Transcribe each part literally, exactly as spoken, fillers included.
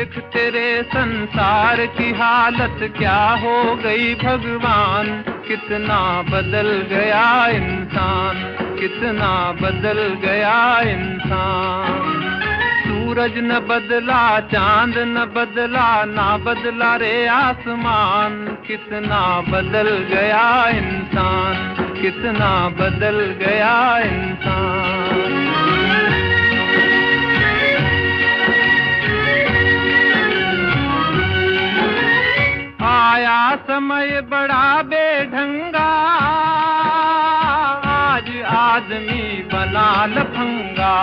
देख तेरे संसार की हालत क्या हो गई भगवान, कितना बदल गया इंसान, कितना बदल गया इंसान। सूरज न बदला, चांद न बदला, ना बदला रे आसमान, कितना बदल गया इंसान, कितना बदल गया इंसान। आया समय बड़ा बेढंगा, आज आदमी बना लफंगा।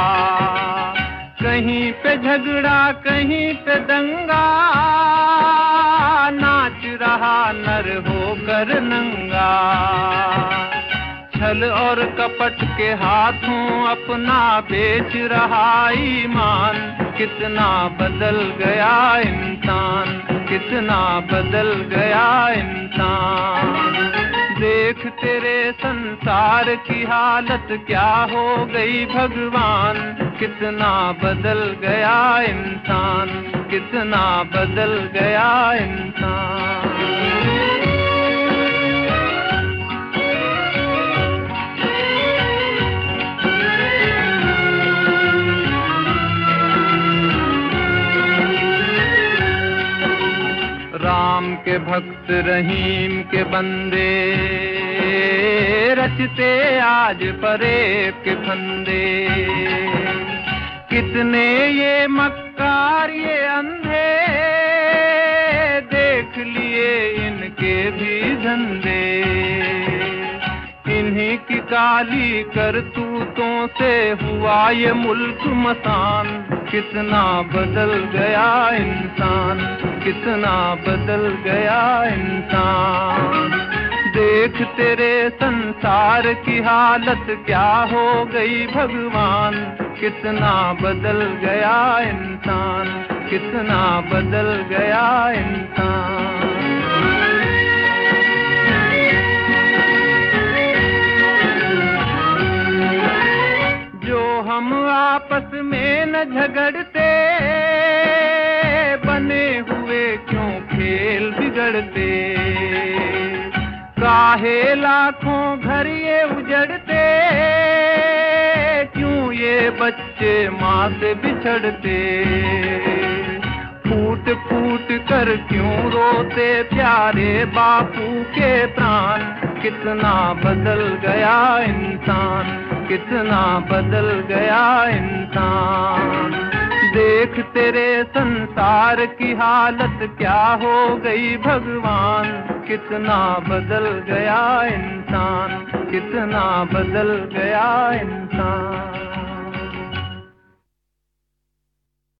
कहीं पे झगड़ा कहीं पे दंगा, नाच रहा नर होकर नंगा। छल और कपट के हाथों अपना बेच रहा ईमान, कितना बदल गया इंसान, कितना बदल गया इंसान। देख तेरे संसार की हालत क्या हो गई भगवान, कितना बदल गया इंसान, कितना बदल गया इंसान। राम के भक्त रहीम के बंदे, रचते आज परेब के फंदे। कितने ये मक्कार ये अंधे, देख लिए इनके भी धंधे। इन्हीं की काली करतूतों से हुआ ये मुल्क मसान, कितना बदल गया इंसान, कितना बदल गया इंसान। देख तेरे संसार की हालत क्या हो गई भगवान, कितना बदल गया इंसान, कितना बदल गया इंसान। जो हम आपस में न झगड़ते, बने हुए क्यों खेल बिगड़ते। काहे लाखों घर ये उजड़ते, क्यों ये बच्चे माँ से बिछड़ते। फूट फूट कर क्यों रोते प्यारे बापू के प्राण, कितना बदल गया इंसान, कितना बदल गया इंसान। देख तेरे संसार की हालत क्या हो गई भगवान, कितना बदल गया इंसान, कितना बदल गया इंसान।